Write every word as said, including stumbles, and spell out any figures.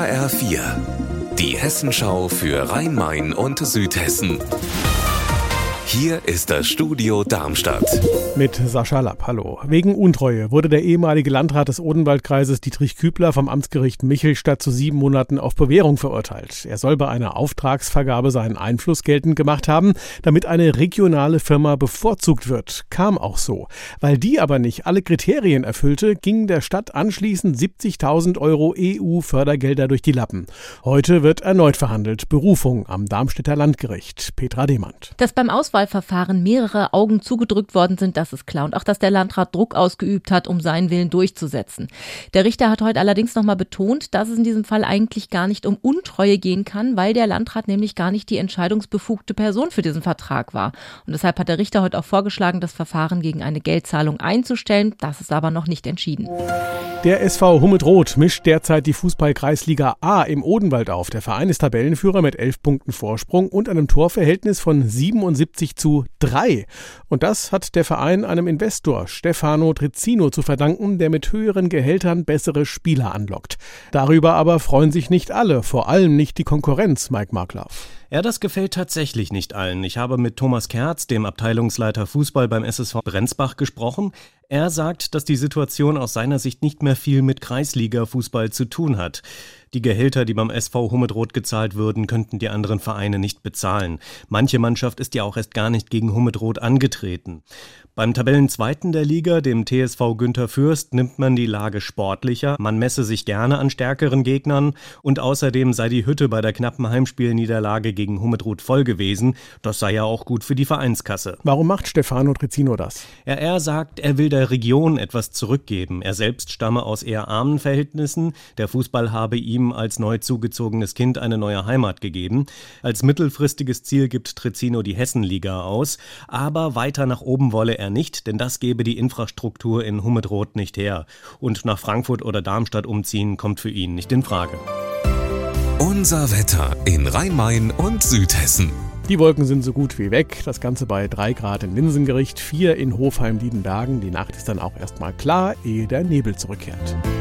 H R vier, die Hessenschau für Rhein-Main und Südhessen. Hier ist das Studio Darmstadt. Mit Sascha Lapp, hallo. Wegen Untreue wurde der ehemalige Landrat des Odenwaldkreises Dietrich Kübler vom Amtsgericht Michelstadt zu sieben Monaten auf Bewährung verurteilt. Er soll bei einer Auftragsvergabe seinen Einfluss geltend gemacht haben, damit eine regionale Firma bevorzugt wird. Kam auch so. Weil die aber nicht alle Kriterien erfüllte, gingen der Stadt anschließend siebzigtausend Euro E U-Fördergelder durch die Lappen. Heute wird erneut verhandelt. Berufung am Darmstädter Landgericht. Petra Demand. Dass beim Auswahlverfahren mehrere Augen zugedrückt worden sind, das ist klar. Und auch, dass der Landrat Druck ausgeübt hat, um seinen Willen durchzusetzen. Der Richter hat heute allerdings nochmal betont, dass es in diesem Fall eigentlich gar nicht um Untreue gehen kann, weil der Landrat nämlich gar nicht die entscheidungsbefugte Person für diesen Vertrag war. Und deshalb hat der Richter heute auch vorgeschlagen, das Verfahren gegen eine Geldzahlung einzustellen. Das ist aber noch nicht entschieden. Der S V Hummet-Roth mischt derzeit die Fußball-Kreisliga A im Odenwald auf. Der Verein ist Tabellenführer mit elf Punkten Vorsprung und einem Torverhältnis von siebenundsiebzig zu drei. Und das hat der Verein einem Investor, Stefano Trezzino, zu verdanken, der mit höheren Gehältern bessere Spieler anlockt. Darüber aber freuen sich nicht alle, vor allem nicht die Konkurrenz, Mike Marklauf. Ja, das gefällt tatsächlich nicht allen. Ich habe mit Thomas Kerz, dem Abteilungsleiter Fußball beim S S V Brenzbach, gesprochen. Er sagt, dass die Situation aus seiner Sicht nicht mehr viel mit Kreisliga-Fußball zu tun hat. Die Gehälter, die beim S V Hummet-Roth gezahlt würden, könnten die anderen Vereine nicht bezahlen. Manche Mannschaft ist ja auch erst gar nicht gegen Hummet-Roth angetreten. Beim Tabellenzweiten der Liga, dem T S V Günther Fürst, nimmt man die Lage sportlicher. Man messe sich gerne an stärkeren Gegnern und außerdem sei die Hütte bei der knappen Heimspielniederlage gegen Hummet-Roth voll gewesen. Das sei ja auch gut für die Vereinskasse. Warum macht Stefano Trezzino das? Ja, er sagt, er will der Region etwas zurückgeben. Er selbst stamme aus eher armen Verhältnissen. Der Fußball habe ihm als neu zugezogenes Kind eine neue Heimat gegeben. Als mittelfristiges Ziel gibt Trezzino die Hessenliga aus. Aber weiter nach oben wolle er nicht, denn das gebe die Infrastruktur in Hummet-Roth nicht her. Und nach Frankfurt oder Darmstadt umziehen kommt für ihn nicht in Frage. Unser Wetter in Rhein-Main und Südhessen. Die Wolken sind so gut wie weg. Das Ganze bei drei Grad in Linsengericht, vier in Hofheim-Diedenbergen. Die Nacht ist dann auch erstmal klar, ehe der Nebel zurückkehrt.